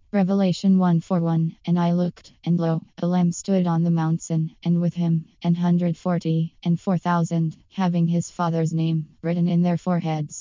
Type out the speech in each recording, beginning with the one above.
Revelation 1:1 And I looked, and lo, a lamb stood on the mountain, and with him 140 and 4,000, having his Father's name written in their foreheads.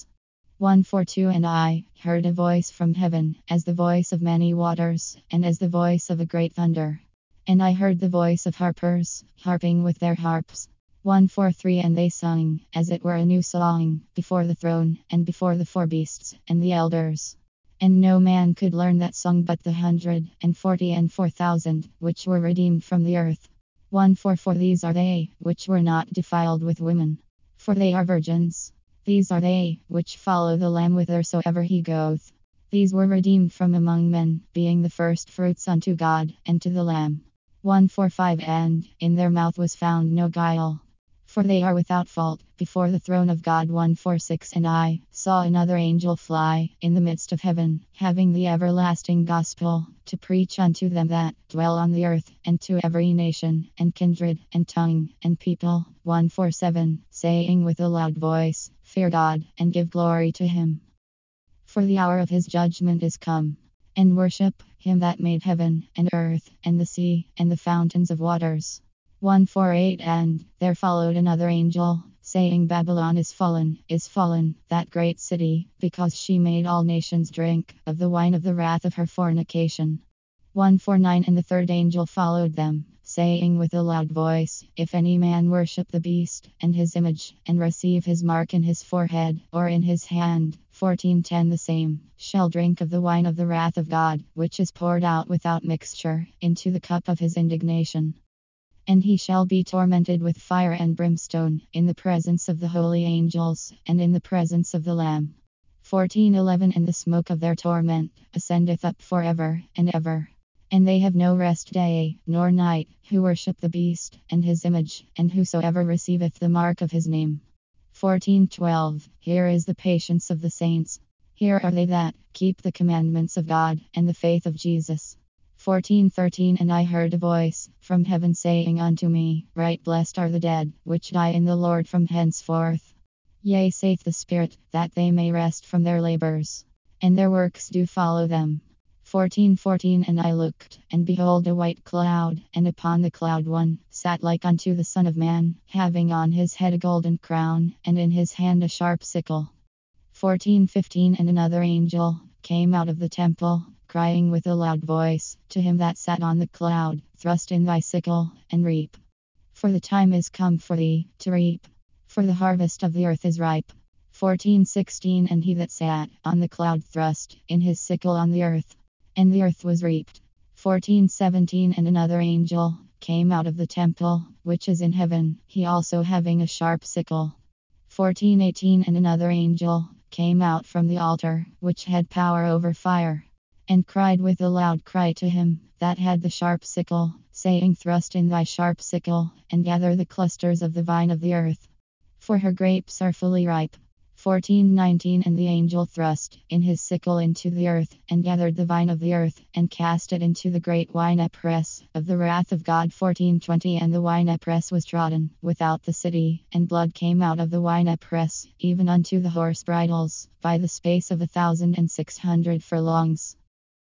1:2 And I heard a voice from heaven, as the voice of many waters, and as the voice of a great thunder. And I heard the voice of harpers, harping with their harps. 1:3 And they sung, as it were a new song, before the throne, and before the four beasts, and the elders. And no man could learn that song but the 140 and 4,000, which were redeemed from the earth. 1:4 These are they, which were not defiled with women, for they are virgins. These are they, which follow the Lamb whithersoever he goeth. These were redeemed from among men, being the firstfruits unto God, and to the Lamb. 1:5 And in their mouth was found no guile, for they are without fault before the throne of God. 1:6 And I saw another angel fly in the midst of heaven, having the everlasting gospel, to preach unto them that dwell on the earth, and to every nation, and kindred, and tongue, and people. 1:7 Saying with a loud voice, Fear God, and give glory to him, for the hour of his judgment is come. And worship him that made heaven, and earth, and the sea, and the fountains of waters. 1:8 And there followed another angel, saying, Babylon is fallen, that great city, because she made all nations drink of the wine of the wrath of her fornication. 1:9 And the third angel followed them, saying with a loud voice, If any man worship the beast, and his image, and receive his mark in his forehead, or in his hand, 14:10 The same shall drink of the wine of the wrath of God, which is poured out without mixture, into the cup of his indignation. And he shall be tormented with fire and brimstone, in the presence of the holy angels, and in the presence of the Lamb. 14:11 And the smoke of their torment ascendeth up forever and ever. And they have no rest day nor night, who worship the beast, and his image, and whosoever receiveth the mark of his name. 14:12 Here is the patience of the saints. Here are they that keep the commandments of God, and the faith of Jesus. 14:13 And I heard a voice from heaven saying unto me, Right blessed are the dead, which die in the Lord from henceforth. Yea, saith the Spirit, that they may rest from their labors, and their works do follow them. 14:14 And I looked, and behold a white cloud, and upon the cloud one sat like unto the Son of Man, having on his head a golden crown, and in his hand a sharp sickle. 14:15 And another angel came out of the temple, crying with a loud voice to him that sat on the cloud, Thrust in thy sickle, and reap. For the time is come for thee to reap, for the harvest of the earth is ripe. 14:16 And he that sat on the cloud thrust in his sickle on the earth, and the earth was reaped. 14:17 And another angel came out of the temple, which is in heaven, he also having a sharp sickle. 14:18 And another angel came out from the altar, which had power over fire, and cried with a loud cry to him that had the sharp sickle, saying, Thrust in thy sharp sickle, and gather the clusters of the vine of the earth, for her grapes are fully ripe. 14:19 And the angel thrust in his sickle into the earth, and gathered the vine of the earth, and cast it into the great winepress of the wrath of God. 14:20 And the winepress was trodden without the city, and blood came out of the winepress, even unto the horse bridles, by the space of 1,600 furlongs.